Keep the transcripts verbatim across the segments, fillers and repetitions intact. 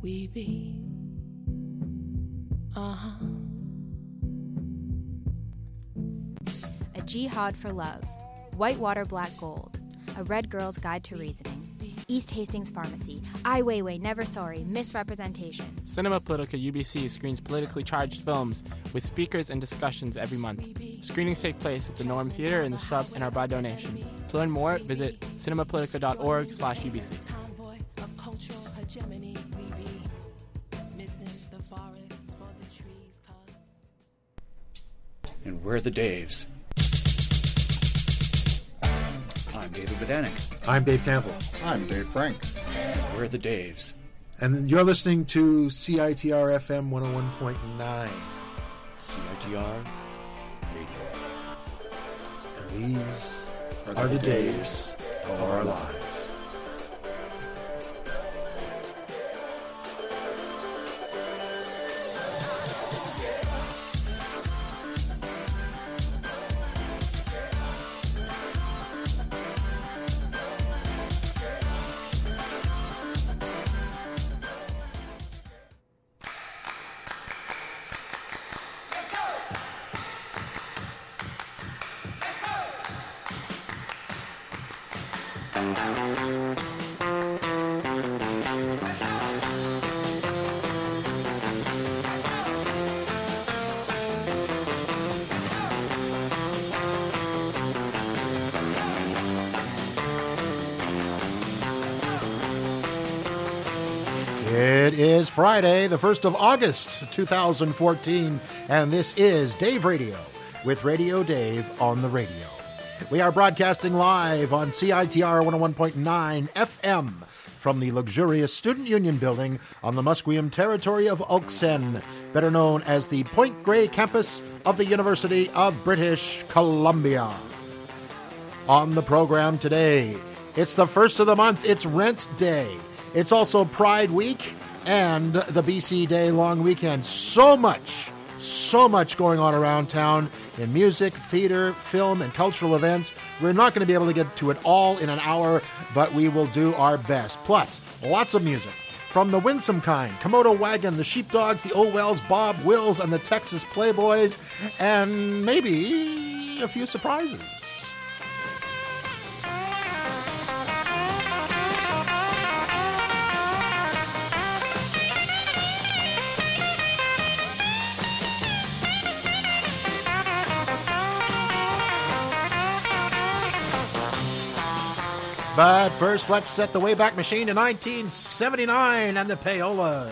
we be. Uh-huh. A Jihad for Love, Whitewater Black Gold, A Red Girl's Guide to Reasoning, East Hastings Pharmacy, Ai Weiwei, Never Sorry, Misrepresentation. Cinema Politica U B C screens politically charged films with speakers and discussions every month. Screenings take place at the Norm Theater in the Sub and are by donation. To learn more, visit cinemapolitica.org slash UBC. And we're the Daves. I'm David Bodanik. I'm Dave Campbell. I'm Dave Frank. We're the Daves. And you're listening to C I T R F M one oh one point nine. C I T R Radio. And these are, are the, the days of our lives. It is Friday, the first of August, two thousand fourteen, and this is Dave Radio with Radio Dave on the radio. We are broadcasting live on C I T R one oh one point nine F M from the luxurious Student Union Building on the Musqueam territory of Ulksen, better known as the Point Grey campus of the University of British Columbia. On the program today, it's the first of the month, it's Rent Day. It's also Pride Week and the B C Day long weekend. So much, so much going on around town in music, theater, film, and cultural events. We're not going to be able to get to it all in an hour, but we will do our best. Plus, lots of music from the Winsome Kind, Komodo Wagon, the Sheepdogs, the Owells, Bob Wills, and the Texas Playboys, and maybe a few surprises. But first, let's set the Wayback Machine to nineteen seventy-nine and the Payolas.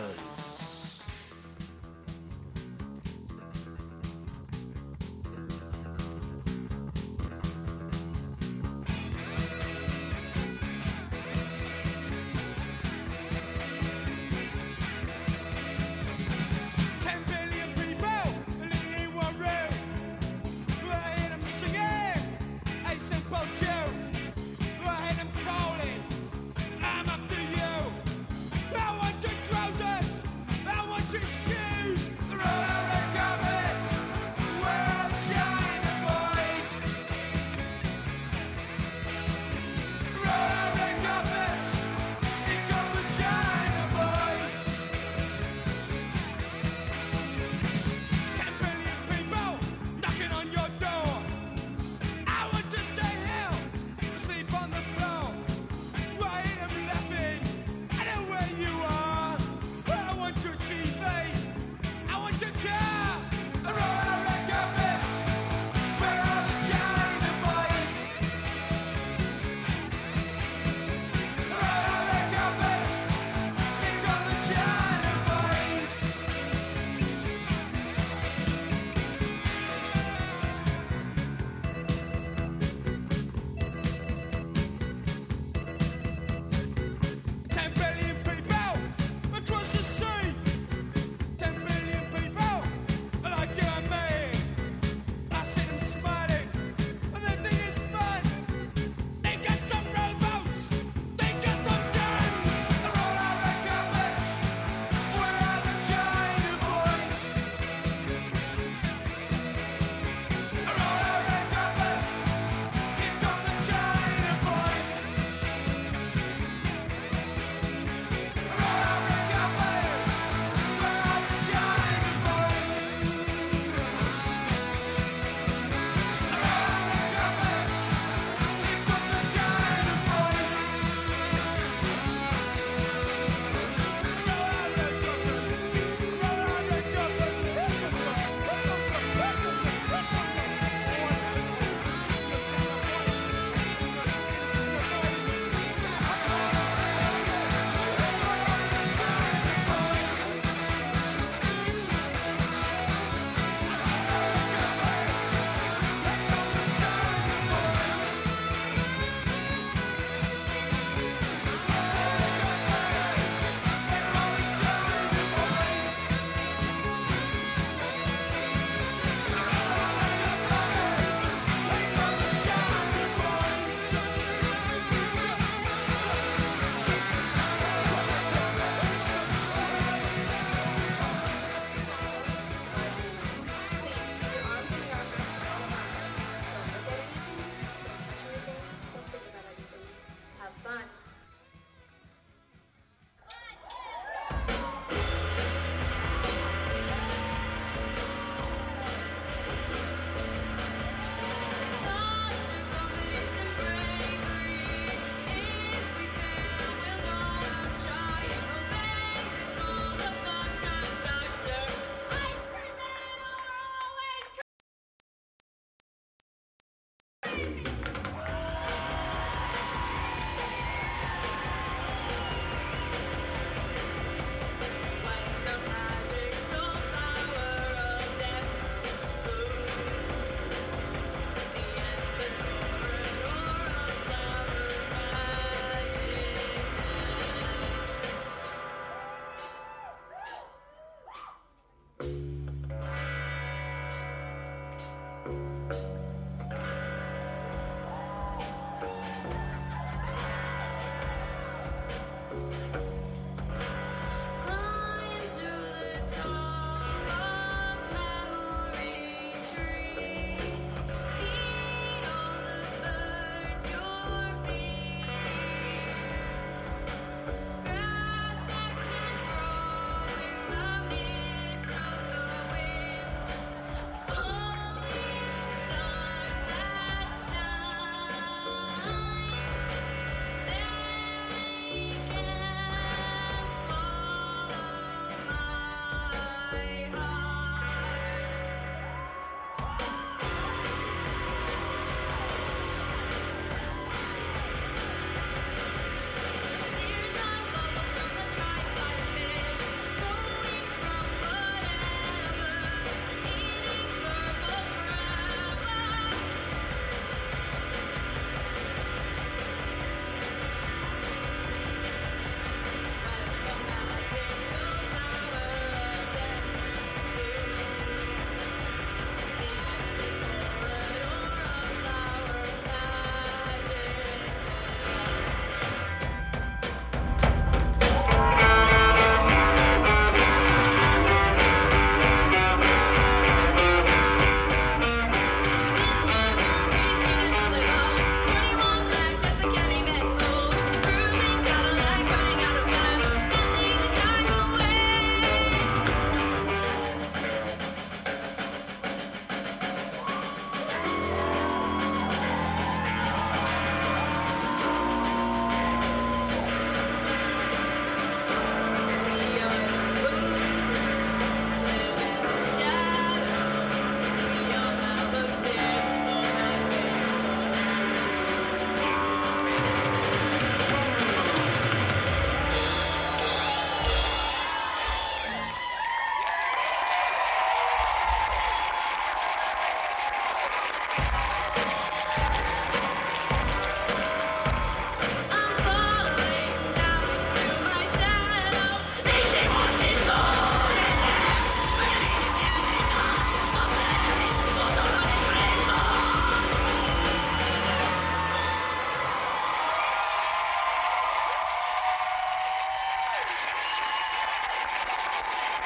Calling, I'm after you. I want your trousers.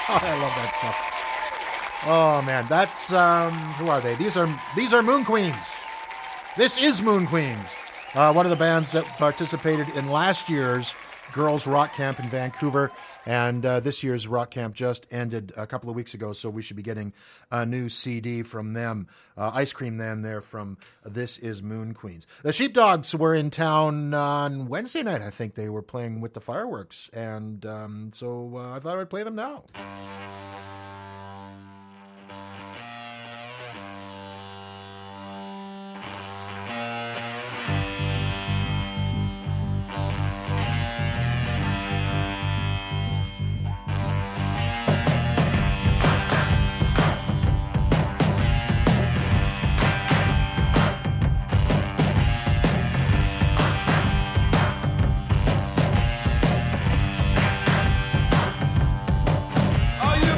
Oh, I love that stuff. Oh man, that's um, who are they? These are these are Moon Queens. This is Moon Queens, uh, one of the bands that participated in last year's Girls Rock Camp in Vancouver, and uh, this year's Rock Camp just ended a couple of weeks ago, so we should be getting a new C D from them. Uh, Ice Cream Man there from This Is Moon Queens. The Sheepdogs were in town on Wednesday night. I think they were playing with the fireworks, and um, so uh, I thought I'd play them now. Are you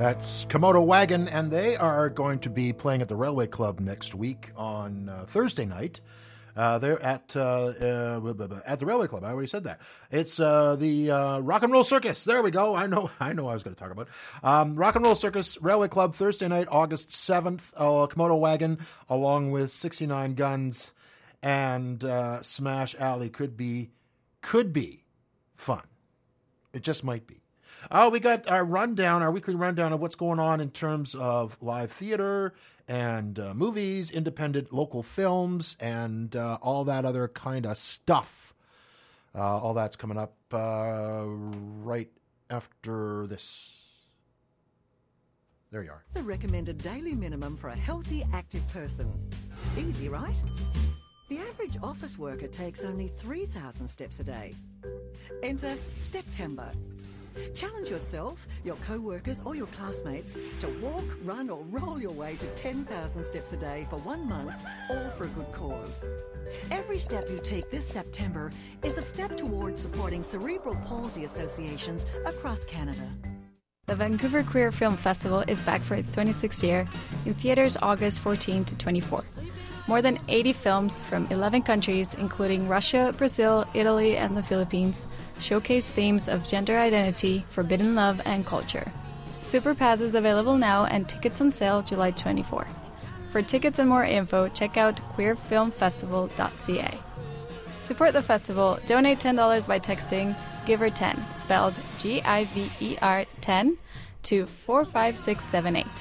That's Komodo Wagon, and they are going to be playing at the Railway Club next week on uh, Thursday night. Uh, they're at uh, uh, at the Railway Club. I already said that. It's uh, the uh, Rock and Roll Circus. There we go. I know. I know. I was going to talk about um, Rock and Roll Circus Railway Club Thursday night, August seventh. Uh, Komodo Wagon, along with sixty-nine Guns and uh, Smash Alley, could be could be fun. It just might be. Oh, we got our rundown, our weekly rundown of what's going on in terms of live theater and uh, movies, independent local films, and uh, all that other kind of stuff. Uh, all that's coming up uh, right after this. There you are. The recommended daily minimum for a healthy, active person. Easy, right? The average office worker takes only three thousand steps a day. Enter Steptember. Challenge yourself, your co-workers or your classmates to walk, run or roll your way to ten thousand steps a day for one month, all for a good cause. Every step you take this September is a step towards supporting cerebral palsy associations across Canada. The Vancouver Queer Film Festival is back for its twenty-sixth year, in theaters August fourteenth to twenty-fourth. More than eighty films from eleven countries, including Russia, Brazil, Italy, and the Philippines, showcase themes of gender identity, forbidden love, and culture. Super Pass is available now and tickets on sale July twenty-fourth. For tickets and more info, check out queer film festival dot c a. Support the festival. Donate ten dollars by texting Giver ten, spelled G I V E R ten, to four five six seven eight.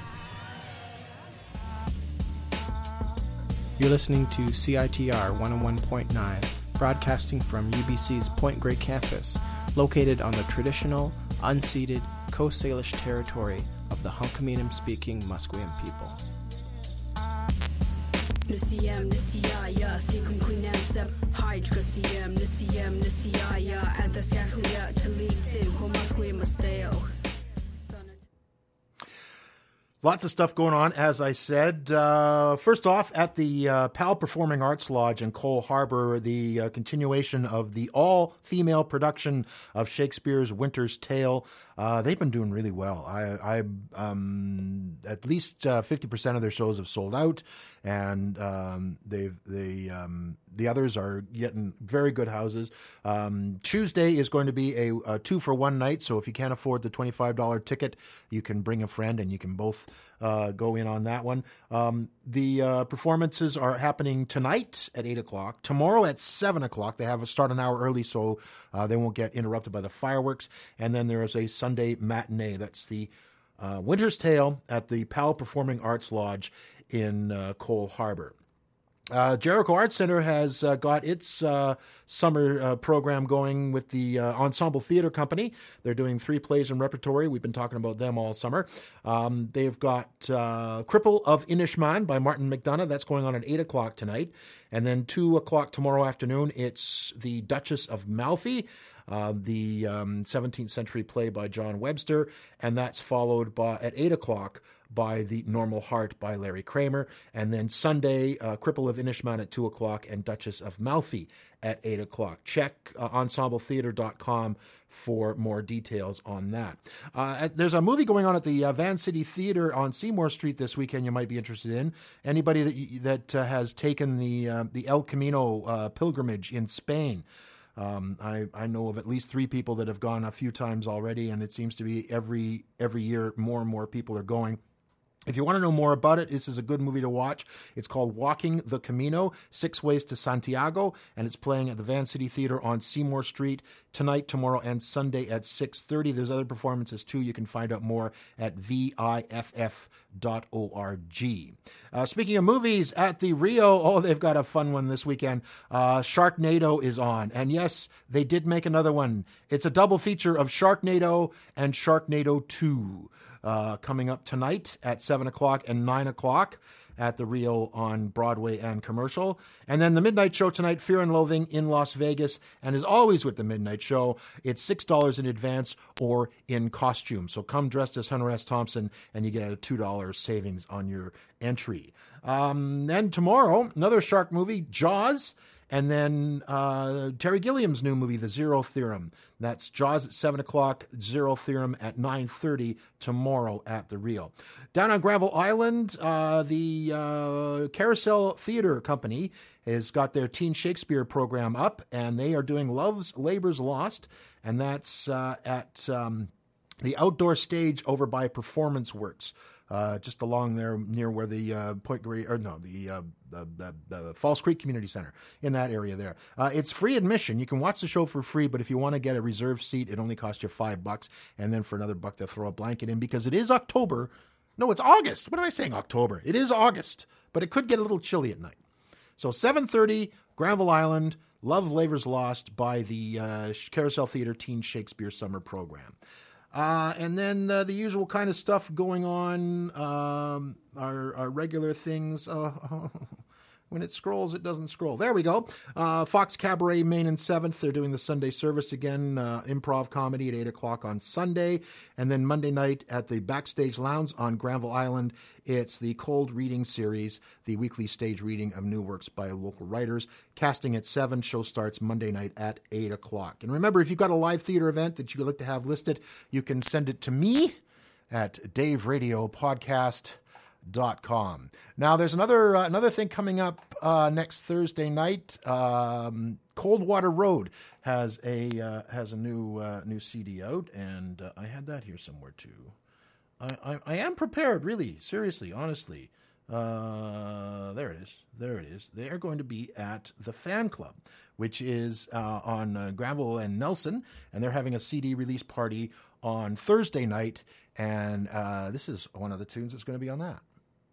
You're listening to C I T R one oh one point nine, broadcasting from U B C's Point Grey campus, located on the traditional, unceded Coast Salish territory of the Hunkaminam-speaking Musqueam people. Nisiyam nisiyaya thikum kunansab hydrocasium nisiyam nisiyaya anthasyakuya talitin homasque masteo. Lots of stuff going on, as I said. Uh, first off, at the uh, Pal Performing Arts Lodge in Cole Harbour, the uh, continuation of the all-female production of Shakespeare's Winter's Tale. Uh, they've been doing really well. I, I um, at least uh, fifty percent of their shows have sold out, and um, they've they um, the others are getting very good houses. Um, Tuesday is going to be a, a two for one night, so if you can't afford the twenty-five dollars ticket, you can bring a friend and you can both uh, go in on that one. Um, the uh, performances are happening tonight at eight o'clock. Tomorrow at seven o'clock. They have a start an hour early, so uh, they won't get interrupted by the fireworks. And then there is a Sunday matinee. That's the uh, Winter's Tale at the Pal Performing Arts Lodge in uh, Cole Harbour. Uh, Jericho Arts Center has uh, got its uh, summer uh, program going with the uh, Ensemble Theatre Company. They're doing three plays in repertory. We've been talking about them all summer. Um, they've got uh, Cripple of Inishmaan by Martin McDonough. That's going on at eight o'clock tonight. And then two o'clock tomorrow afternoon, it's The Duchess of Malfi, uh, the um, seventeenth century play by John Webster. And that's followed by at eight o'clock by The Normal Heart by Larry Kramer. And then Sunday, uh, Cripple of Inishmaan at two o'clock and Duchess of Malfi at eight o'clock. Check uh, ensemble theatre dot com for more details on that. Uh, there's a movie going on at the uh, Van City Theatre on Seymour Street this weekend you might be interested in. Anybody that you, that uh, has taken the, uh, the El Camino uh, pilgrimage in Spain. Um, I, I know of at least three people that have gone a few times already, and it seems to be every every year more and more people are going. If you want to know more about it, this is a good movie to watch. It's called Walking the Camino, Six Ways to Santiago, and it's playing at the Van City Theatre on Seymour Street tonight, tomorrow, and Sunday at six thirty. There's other performances, too. You can find out more at V I F F dot org. Uh, speaking of movies, at the Rio, oh, they've got a fun one this weekend. Uh, Sharknado is on. And yes, they did make another one. It's a double feature of Sharknado and Sharknado two. Uh, coming up tonight at seven o'clock and nine o'clock at the Rio on Broadway and Commercial. And then the Midnight Show tonight, Fear and Loathing in Las Vegas. And as always with the Midnight Show, it's six dollars in advance or in costume. So come dressed as Hunter S. Thompson and you get a two dollars savings on your entry. Um, then tomorrow, another shark movie, Jaws. And then uh, Terry Gilliam's new movie, The Zero Theorem. That's Jaws at seven o'clock, Zero Theorem at nine thirty tomorrow at the Reel. Down on Granville Island, uh, the uh, Carousel Theatre Company has got their Teen Shakespeare program up, and they are doing Love's Labour's Lost, and that's uh, at um, the outdoor stage over by Performance Works. Uh, just along there near where the uh, Point Grey, or no, the, uh, the, the, the Falls Creek Community Center, in that area there. Uh, it's free admission. You can watch the show for free, but if you want to get a reserved seat, it only costs you five bucks. And then for another buck, they'll throw a blanket in because it is October. No, it's August. What am I saying? October. It is August, but it could get a little chilly at night. So seven thirty, Granville Island, Love Labour's Lost by the uh, Carousel Theatre Teen Shakespeare Summer Program. Uh, and then uh, the usual kind of stuff going on, um, our, our regular things. Uh, when it scrolls, it doesn't scroll. There we go. Uh, Fox Cabaret, Main and seventh. They're doing the Sunday service again, uh, improv comedy at eight o'clock on Sunday. And then Monday night at the Backstage Lounge on Granville Island, it's the Cold Reading Series, the weekly stage reading of new works by local writers. Casting at seven, show starts Monday night at eight o'clock. And remember, if you've got a live theater event that you'd like to have listed, you can send it to me at Dave Radio Podcast dot com. Now, there's another uh, another thing coming up uh, next Thursday night. Um, Coldwater Road has a uh, has a new uh, new C D out, and uh, I had that here somewhere too. I, I, I am prepared, really, seriously, honestly. Uh, there it is. There it is. They are going to be at the Fan Club, which is uh, on uh, Granville and Nelson, and they're having a C D release party on Thursday night, and uh, this is one of the tunes that's going to be on that.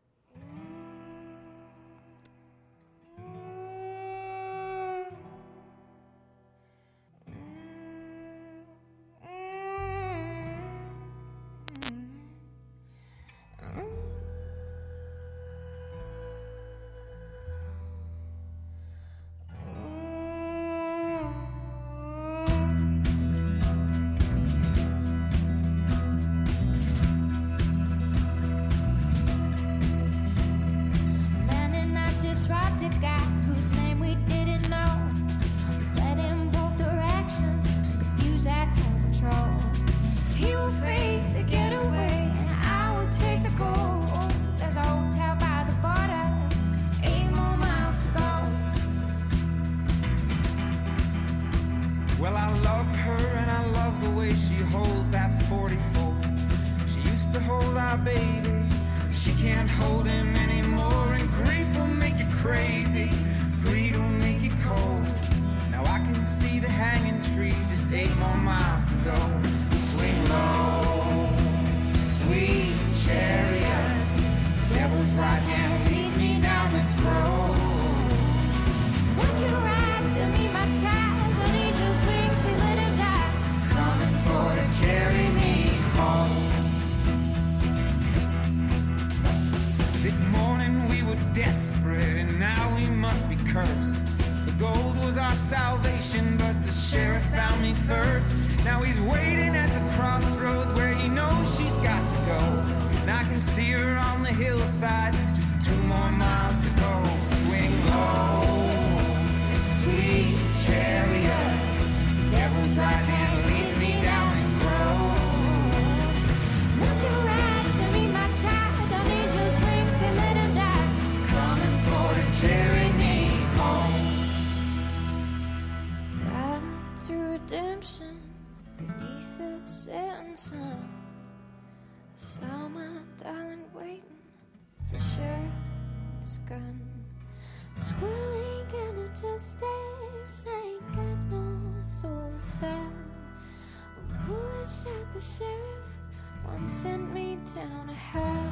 The sheriff once sent me down a hell.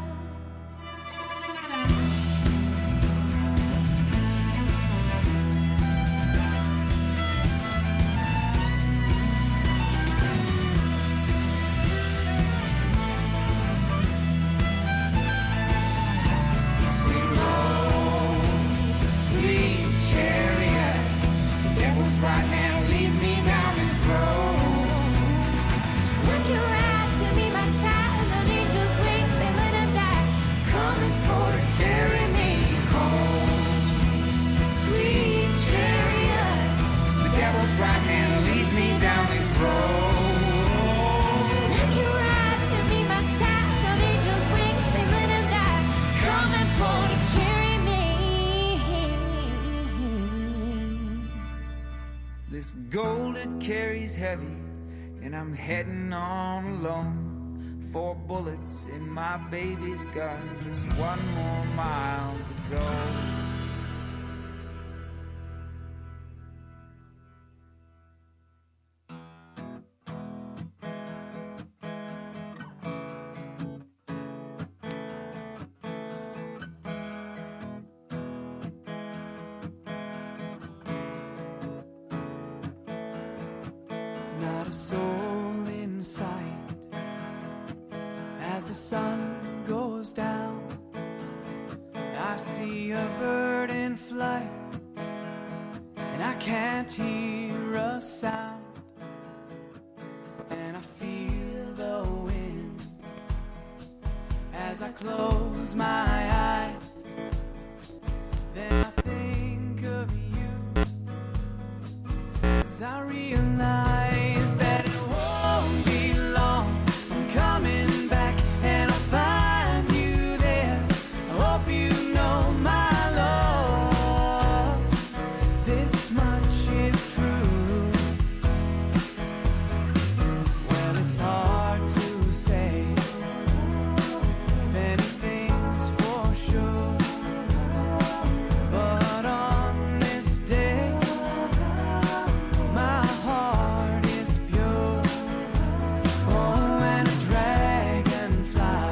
Child, don't need just wings, they let This gold it carries heavy, and I'm heading on alone. Four bullets in my baby's gun, just one more mile to go. Not a soul in sight as the sun goes down. I see a bird in flight, and I can't hear a sound. And I feel the wind as I close my eyes. Then I think of you as I realize that it won't be long. I'm coming back and I'll find you there. I hope you know my love. This much is true. Well, it's hard to say if anything's for sure, but on this day my heart is pure. Oh, and a dragonfly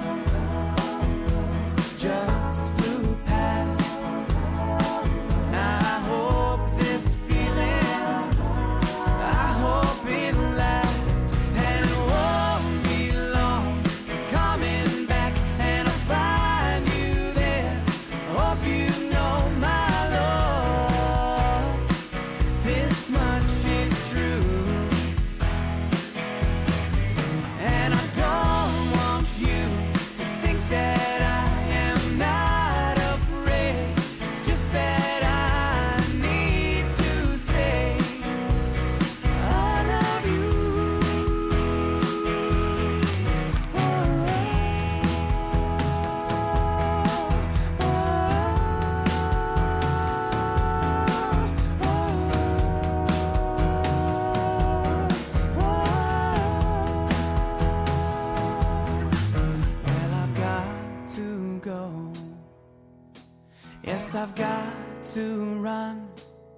just flew past, and I hope this feeling, I hope it lasts, and it won't be long. Coming back and I'll find you there. I hope you know my love. This much is true. And I don't want you to think that I am not afraid. It's just that I need to say I love you. Well, I've got to go. Yes, I've got to run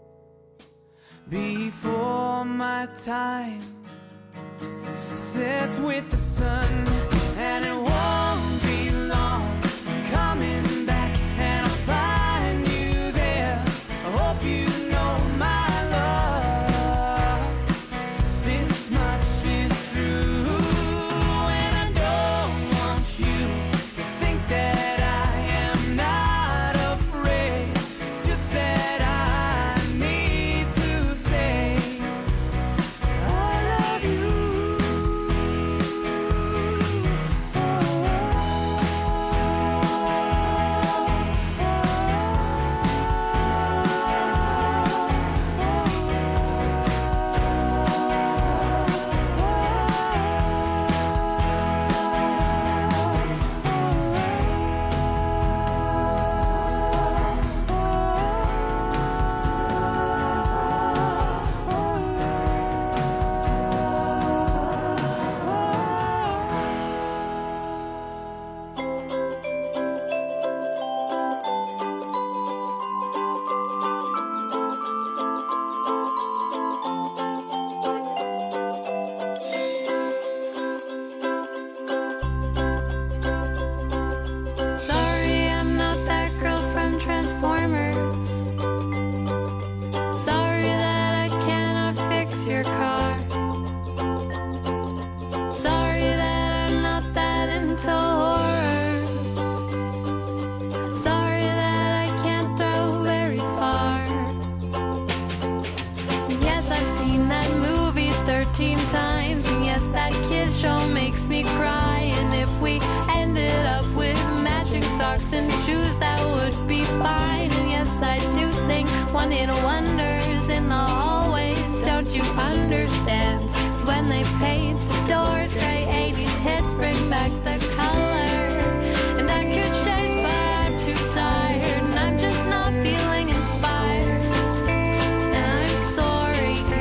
before my time sets with the sun, and it won't be long. I'm coming back and I'll find you there. I hope you know my love. This much is true, and I don't want you to think that I am not afraid. It's just that I need to say I love you. Sorry, I'm not that girl from Transformers. Sorry that I cannot fix your car. Sorry that I'm not that into horror. Sorry that I can't throw very far. And yes, I've seen that movie thirteen times. And yes, that kid show makes me cry. And if we ended up with matching socks and shoes, that would be fine. And yes, I do sing one-hit wonders in the hallways. Don't you understand? When they paint the doors gray, eighties hits bring back the color. And I could change, but I'm too tired, and I'm just not feeling inspired. And I'm sorry,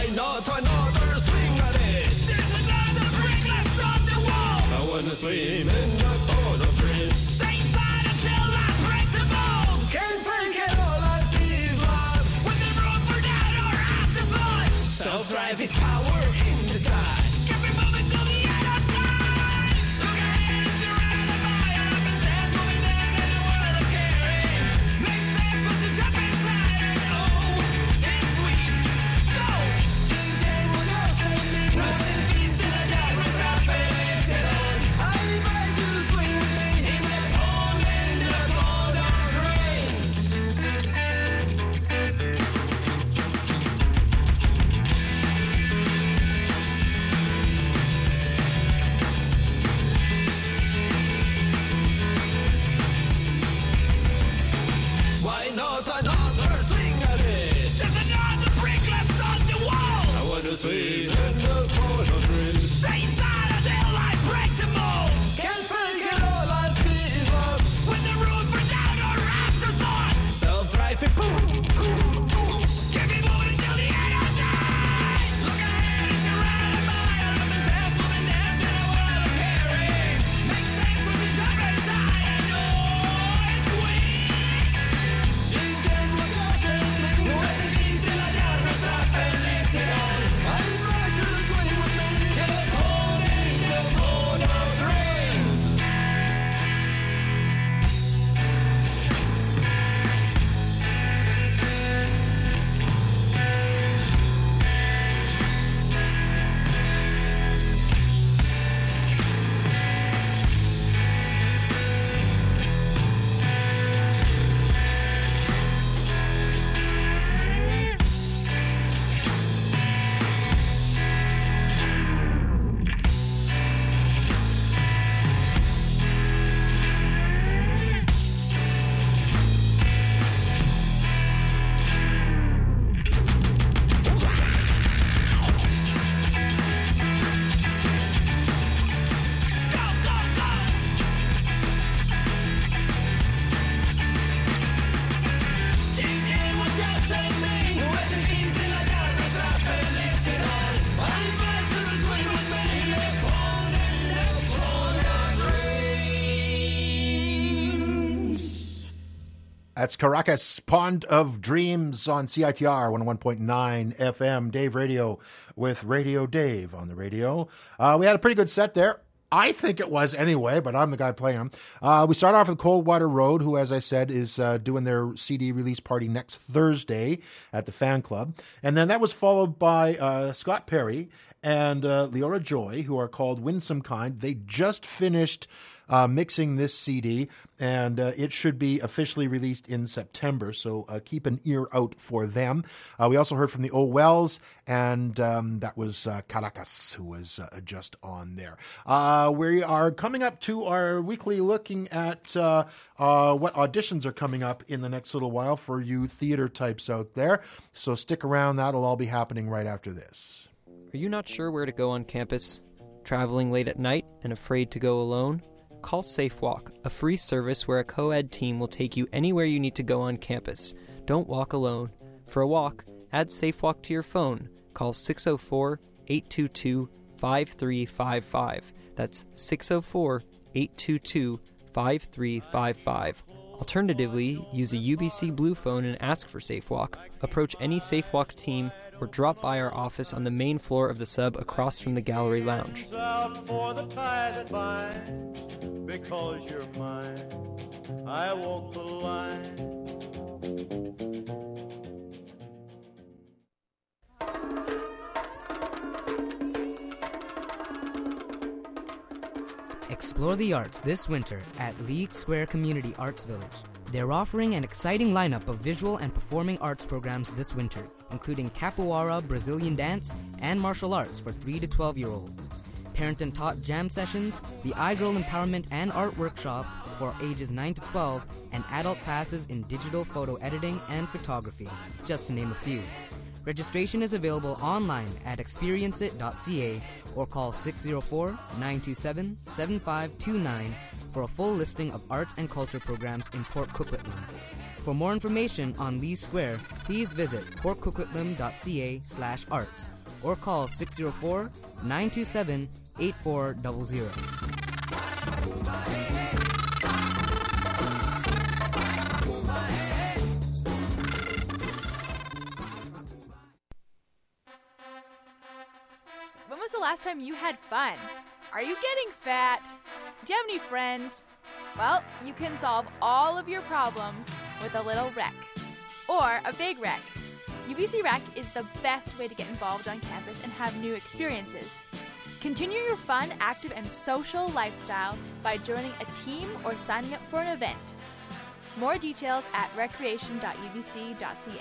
not another swing at it? There's another brick left on the wall. I wanna swim in the pond of dreams. Stay inside until I break the mold. Can't take it, all I see is love. With the room for doubt or afterthought. Self-drive is power in disguise. Keep me moving till the end of time. Look ahead and surround the fire. Up and stairs, moving dance in the world of caring. Makes sense once you jump inside and oh, it's sweet. Go! Tuesday will go shake me. Rest in peace in the dark, rest up and listen on. I invite you to swing with me In the pond, in the pond of dreams. Why not another swing at it? Just another brick left on the wall. I wanna swim in the pond of dreams. Stay inside until I break the mold. Can't take it, all I see is love. With the room for doubt or afterthought. Self-drive it, boom, boom, boom. Keep me moving till the end of time. Look ahead and surround the mile. Up and stairs, moving dance in a world of caring. Makes sense when you jump inside and oh, it's sweet. Tuesday will go shake me. Rest in peace till I die, rest up and listen on. I invite you to swing with me In the pond, in the pond of dreams. Go, go, go. Tuesday will just shake me. Rest in peace till I die, rest up and listen on. I invite you to swing with me. In the pond, in the pond of dreams. That's Caracas, Pond of Dreams on C I T R one oh one point nine F M. Dave Radio with Radio Dave on the radio. Uh, we had a pretty good set there. I think it was anyway, but I'm the guy playing them. Uh, we start off with Coldwater Road, who, as I said, is uh, doing their C D release party next Thursday at the Fan Club. And then that was followed by uh, Scott Perry and uh, Leora Joy, who are called Winsome Kind. They just finished uh, mixing this C D, and uh, it should be officially released in September, so uh, keep an ear out for them. Uh, we also heard from the O Wells, and um, that was uh, Caracas, who was uh, just on there. Uh, we are coming up to our weekly looking at uh, uh, what auditions are coming up in the next little while for you theater types out there, so stick around. That'll all be happening right after this. Are you not sure where to go on campus? Traveling late at night and afraid to go alone? Call SafeWalk, a free service where a co-ed team will take you anywhere you need to go on campus. Don't walk alone. For a walk, add SafeWalk to your phone. Call six oh four, eight two two, five three five five. That's six oh four, eight two two, five three five five. Alternatively, use a U B C Blue phone and ask for SafeWalk. Approach any SafeWalk team or drop by our office on the main floor of the sub across from the gallery lounge. Out for the tie that binds, because you're mine, I walk the line. Explore the arts this winter at League Square Community Arts Village. They're offering an exciting lineup of visual and performing arts programs this winter, including capoeira, Brazilian dance, and martial arts for three to twelve-year-olds. Parent and taught jam sessions, the iGirl Empowerment and Art Workshop for ages nine to twelve, and adult classes in digital photo editing and photography, just to name a few. Registration is available online at experience it dot c a or call six oh four, nine two seven, seven five two nine for a full listing of arts and culture programs in Port Coquitlam. For more information on Lee Square, please visit port coquitlam dot c a slash arts or call six zero four, nine two seven, eight four zero zero. When was the last time you had fun? Are you getting fat? Do you have any friends? Well, you can solve all of your problems with a little rec. Or a big rec. U B C Rec is the best way to get involved on campus and have new experiences. Continue your fun, active, and social lifestyle by joining a team or signing up for an event. More details at recreation dot u b c dot c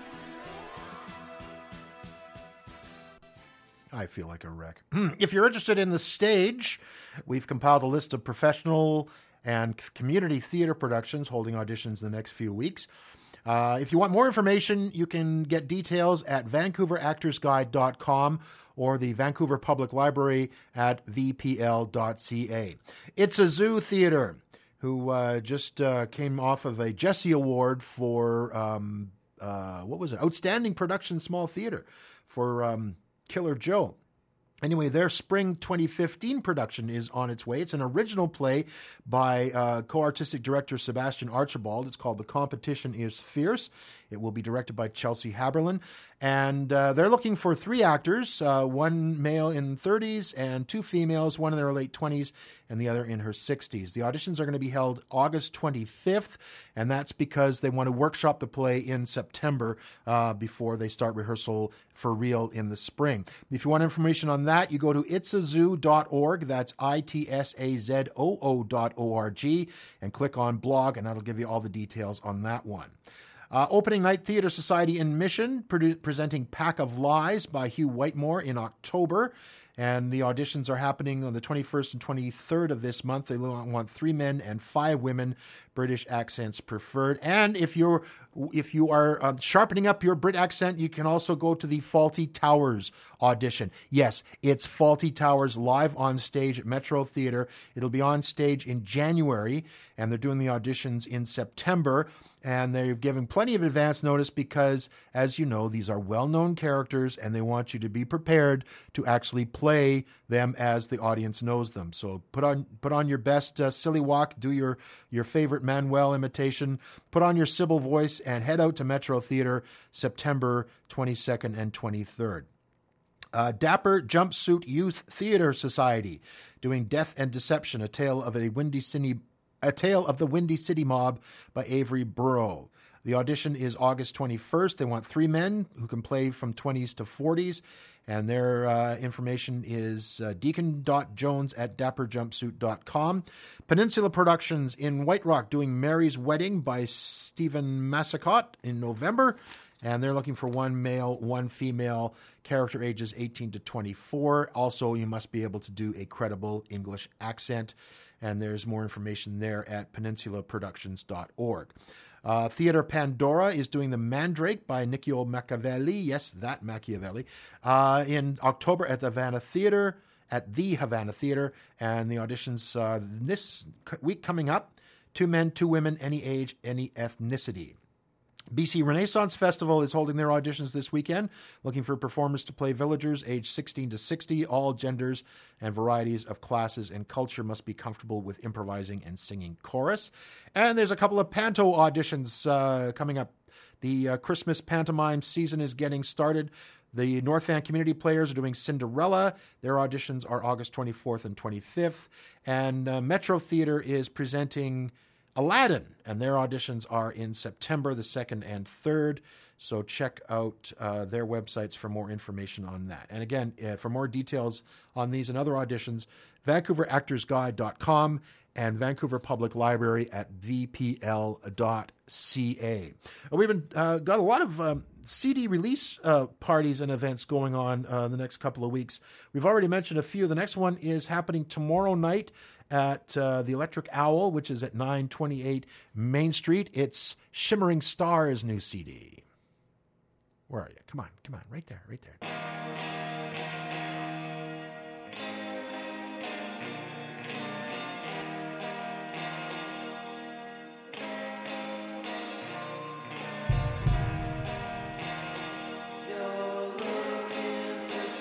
a. I feel like a wreck. If you're interested in the stage, we've compiled a list of professional and community theater productions holding auditions in the next few weeks. Uh, if you want more information, you can get details at vancouver actors guide dot com or the Vancouver Public Library at v p l dot c a. It's a Zoo Theater, who uh, just uh, came off of a Jessie Award for, um, uh, what was it, Outstanding Production Small Theater for um, Killer Joe. Anyway, their spring twenty fifteen production is on its way. It's an original play by uh, co-artistic director Sebastian Archibald. It's called The Competition is Fierce. It will be directed by Chelsea Haberlin. And uh, they're looking for three actors, uh, one male in thirties and two females, one in their late twenties and the other in her sixties. The auditions are going to be held August twenty-fifth, and that's because they want to workshop the play in September uh, before they start rehearsal for real in the spring. If you want information on that, you go to its a zoo dot org. That's I T S A Z O O dot O R G, and click on blog, and that'll give you all the details on that one. Uh, Opening Night Theatre Society in Mission, produ- presenting Pack of Lies by Hugh Whitemore in October. And the auditions are happening on the twenty-first and twenty-third of this month. They want three men and five women, British accents preferred. And if you're if you are um, sharpening up your Brit accent, you can also go to the Fawlty Towers audition. Yes, it's Fawlty Towers live on stage at Metro Theatre. It'll be on stage in January, and they're doing the auditions in September. And they're giving plenty of advance notice because, as you know, these are well-known characters, and they want you to be prepared to actually play them as the audience knows them. So put on put on your best uh, silly walk, do your, your favorite Manuel imitation, put on your Sybil voice, and head out to Metro Theatre September twenty-second and twenty-third. Uh, Dapper Jumpsuit Youth Theatre Society, doing Death and Deception, a tale of a Windy City A Tale of the Windy City Mob by Avery Burrow. The audition is August twenty-first. They want three men who can play from twenties to forties, and their uh, information is uh, deacon dot jones at dapper jumpsuit dot com. Peninsula Productions in White Rock doing Mary's Wedding by Stephen Massacott in November, and they're looking for one male, one female, character ages eighteen to twenty-four. Also, you must be able to do a credible English accent. And there's more information there at peninsula productions dot org. Uh, Theatre Pandora is doing The Mandrake by Nicchio Machiavelli. Yes, that Machiavelli. Uh, in October at the Havana Theatre, at the Havana Theatre. And the auditions uh, this week coming up, two men, two women, any age, any ethnicity. B C Renaissance Festival is holding their auditions this weekend, looking for performers to play villagers aged sixteen to sixty. All genders and varieties of classes and culture must be comfortable with improvising and singing chorus. And there's a couple of panto auditions uh, coming up. The uh, Christmas pantomime season is getting started. The North Van Community Players are doing Cinderella. Their auditions are August twenty-fourth and twenty-fifth. And uh, Metro Theatre is presenting Aladdin, and their auditions are in September the second and third. So check out uh, their websites for more information on that. And again, uh, for more details on these and other auditions, vancouver actors guide dot com and Vancouver Public Library at v p l dot c a. We've been uh, got a lot of um, C D release uh, parties and events going on uh, the next couple of weeks. We've already mentioned a few. The next one is happening tomorrow night at uh, the Electric Owl, which is at nine twenty-eight Main Street. It's Shimmering Stars' new C D. Where are you? Come on, come on, right there, right there. You're looking for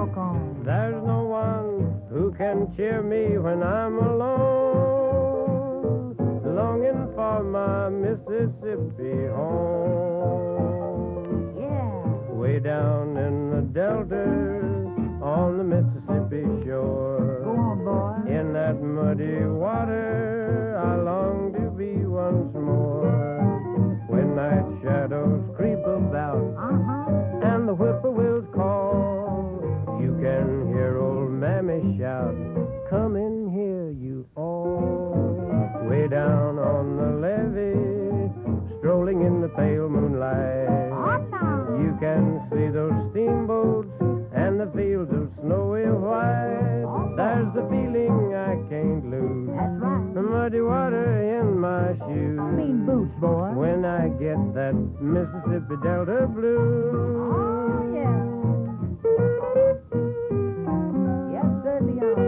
Walk on. There's no one who can cheer me when I'm alone, longing for my Mississippi home. Yeah. Way down in the Delta, on the Mississippi shore. Go on, boy. In that muddy water, I long to be once more. When night shadows creep about, Uh-huh. and the whippoorwills call, you can hear old Mammy shout, come in here, you all. Way down on the levee, strolling in the pale moonlight, you can see those steamboats and the fields of snowy white. There's a feeling I can't lose. That's right. The muddy water in my shoes. Clean boots, boy. When I get that Mississippi Delta blues. Oh, yeah. Yes, sir, Leon.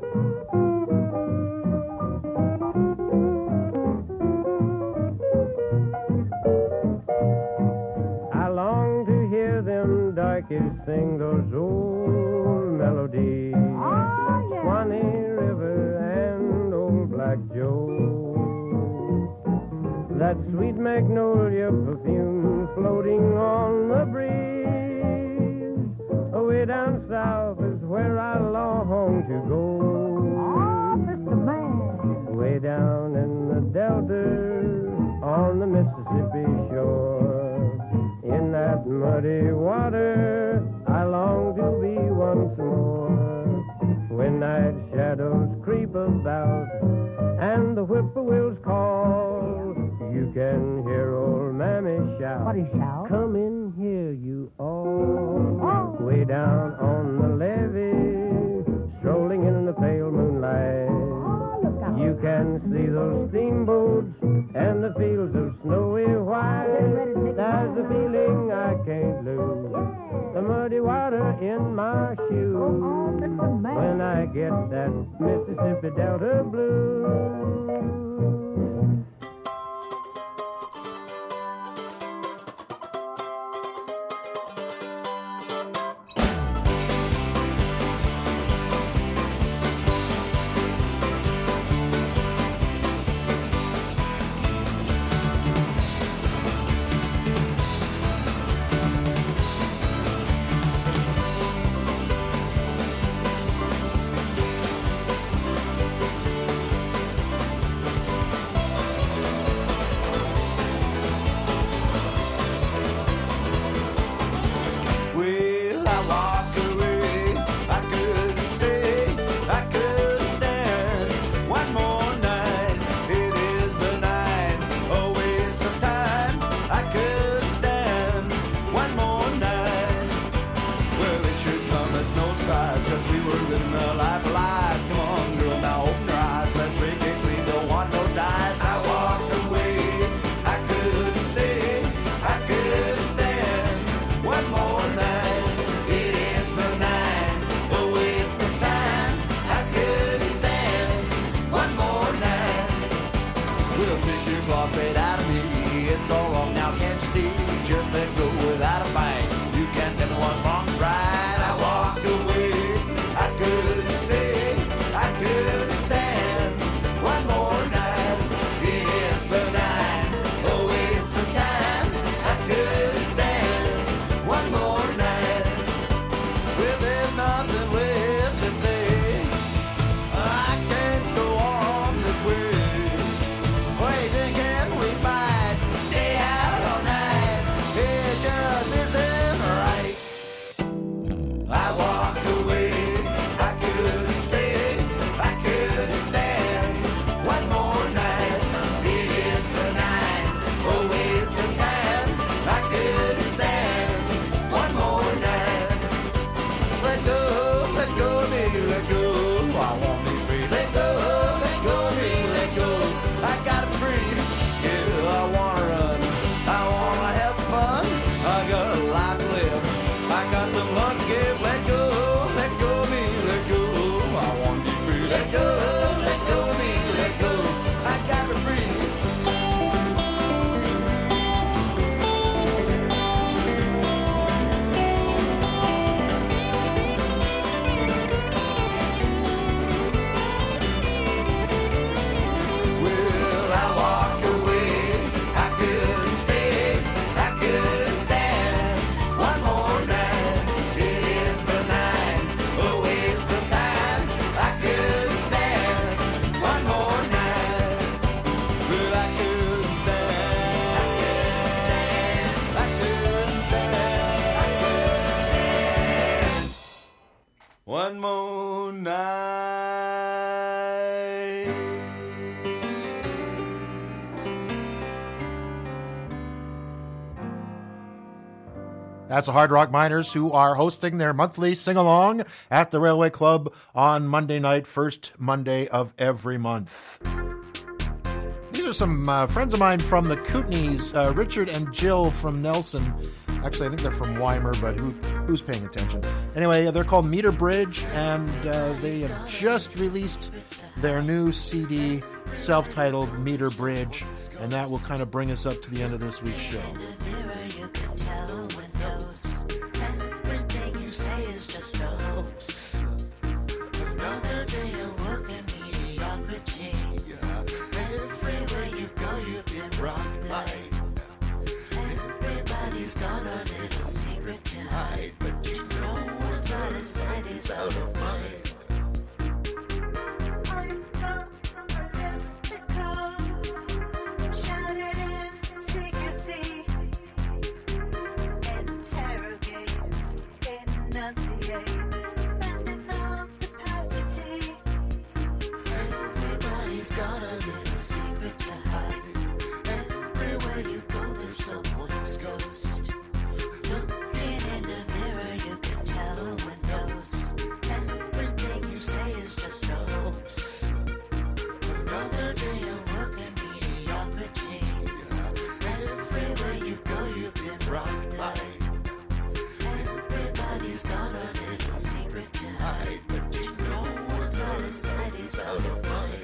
I long to hear them darkies sing those old melodies. Oh, yeah. Swanee River and old Black Joe. That sweet magnolia perfume floating on the breeze. Away down south is where I long to go. Oh, Mister Man. Way down in the Delta, on the Mississippi shore. In that muddy water, I long to be once more. When night shadows creep about, and the whippoorwills call, you can hear old Mammy shout. What he shout? Come in here, you all. Oh. Way down on the levee, strolling in the pale moonlight. Oh, look out. You can see those steamboats and the fields of snowy white. There's a feeling I can't lose. The muddy water in my shoes. Oh, Mister Man. When I get that Mississippi Delta blues. Well, I walked away. I couldn't stay. I couldn't stand one more night. It is the night, a waste of time. I couldn't stand one more night. Well, it should come as no surprise, 'cause we were living the life of lies. Come on, girl, now open your eyes. Let's break it clean. Don't want no dies. I walked away. I couldn't stay. I couldn't stand one more night. It is the night, a waste of time. I couldn't stand one more night. We'll take your claws right out of me. It's all wrong now, can't you see? Just let go without a fight. You can't tell me what's wrong is right. I walked away. I couldn't stay. I couldn't stand one more night. It is the night, a waste of time. I couldn't stand one more night. Well, there's nothing left to say. I can't go on this way. Wait, then can we fight? Stay out all night. one more night. That's the Hard Rock Miners, who are hosting their monthly sing-along at the Railway Club on Monday night, first Monday of every month. These are some uh, friends of mine from the Kootenays, uh, Richard and Jill from Nelson. Actually, I think they're from Weimar, but who who's paying attention? Anyway, they're called Meter Bridge, and uh, they have just released their new C D, self-titled Meter Bridge, and that will kind of bring us up to the end of this week's show. Everybody's got a little secret to hide, but you know what's out of sight is out of mind. I'm mystical, shouted in secrecy, interrogate, enunciate, bending all capacity. Everybody's got a little secret to hide. Everywhere you go, there's someone's ghost. Looking in the mirror, you can tell who knows. Everything you say is just a hoax. Another day of work and mediocrity. Everywhere you go, you've been rocked by. Everybody's got a little secret to hide, but you know what's out of sight is out of mind.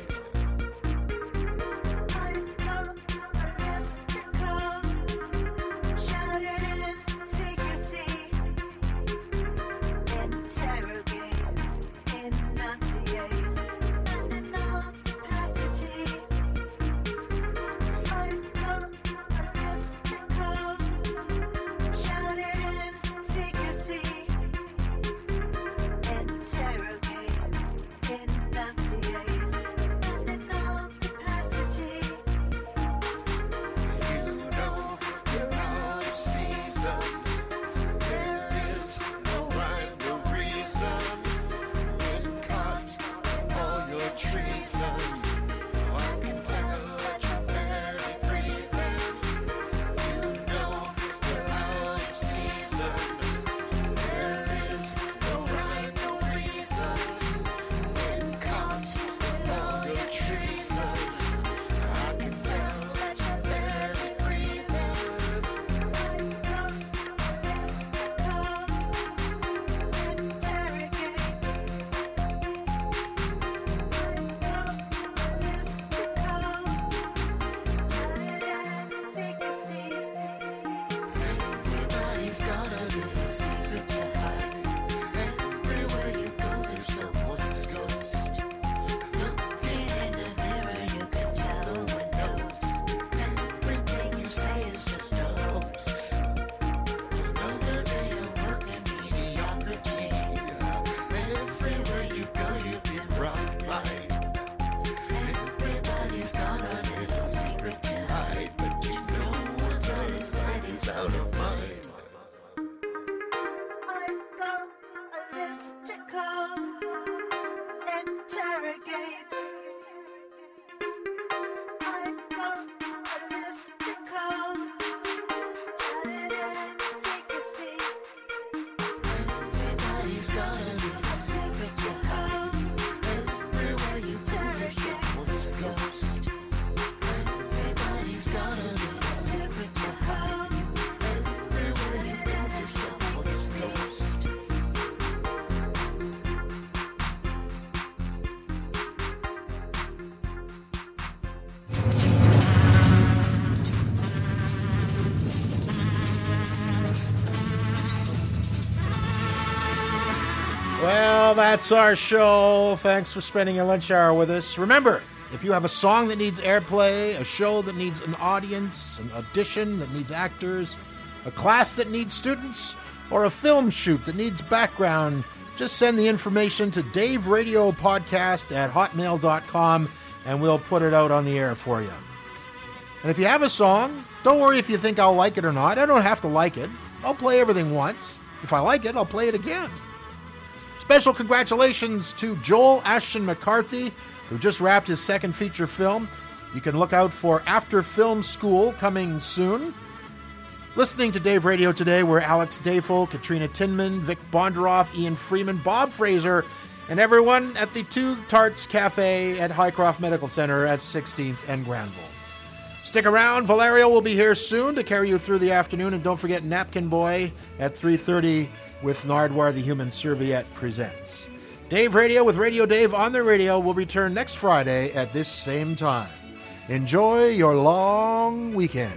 Well, that's our show. Thanks for spending your lunch hour with us. Remember, if you have a song that needs airplay, a show that needs an audience, an audition that needs actors, a class that needs students, or a film shoot that needs background, just send the information to Dave Radio Podcast at hotmail dot com and we'll put it out on the air for you. And if you have a song, don't worry if you think I'll like it or not. I don't have to like it. I'll play everything once. If I like it, I'll play it again. Special congratulations to Joel Ashton McCarthy, who just wrapped his second feature film. You can look out for After Film School coming soon. Listening to Dave Radio today were Alex Dafel, Katrina Tinman, Vic Bondaroff, Ian Freeman, Bob Fraser, and everyone at the Two Tarts Cafe at Highcroft Medical Center at sixteenth and Granville. Stick around. Valerio will be here soon to carry you through the afternoon. And don't forget Napkin Boy at three thirty with Nardwar the Human Serviette Presents. Dave Radio with Radio Dave on the radio will return next Friday at this same time. Enjoy your long weekend.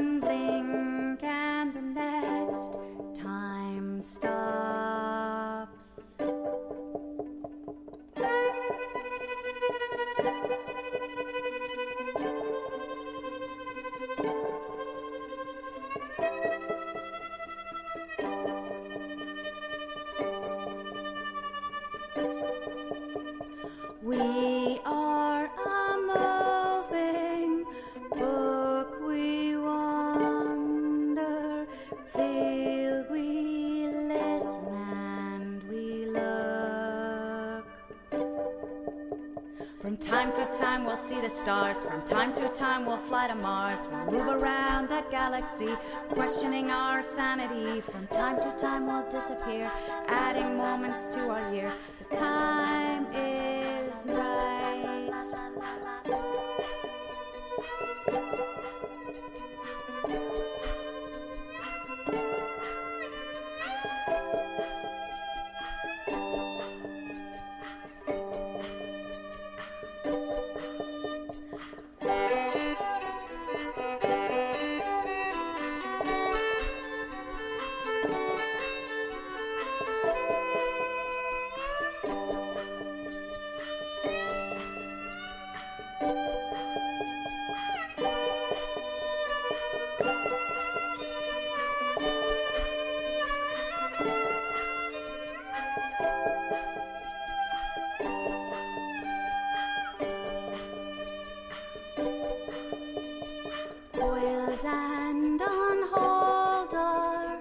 One blink and the next time stops. We are a moving book, we wander, feel, we listen, and we look. From time to time we'll see the stars, from time to time we'll fly to Mars, we'll move around the galaxy, questioning our sanity. From time to time we'll disappear, adding moments to our year. The time is right. Boiled and on hold are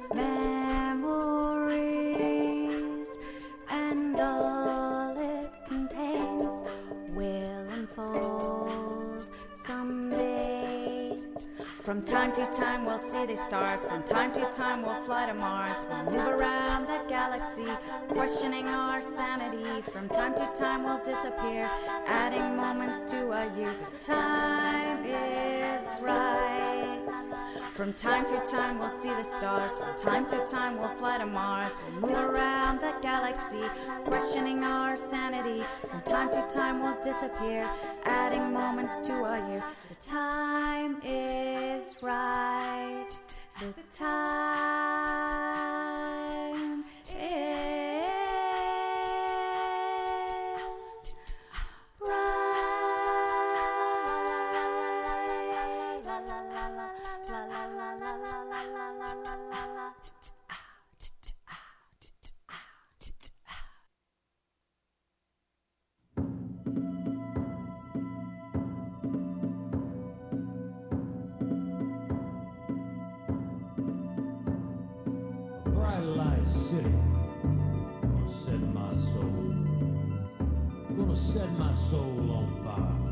memories, and all it contains will unfold someday. From time to time we'll see the stars, from time to time we'll fly to Mars, we'll move around the galaxy, questioning our sanity. From time to time we'll disappear, adding moments to our youth. The time is right. From time to time we'll see the stars, from time to time we'll fly to Mars, we'll move around the galaxy, questioning our sanity. From time to time we'll disappear, adding moments to our youth. The time is right. The time is right. La la la la la la la la la la la la la. Bright light city, gonna set my soul, gonna set my soul on fire.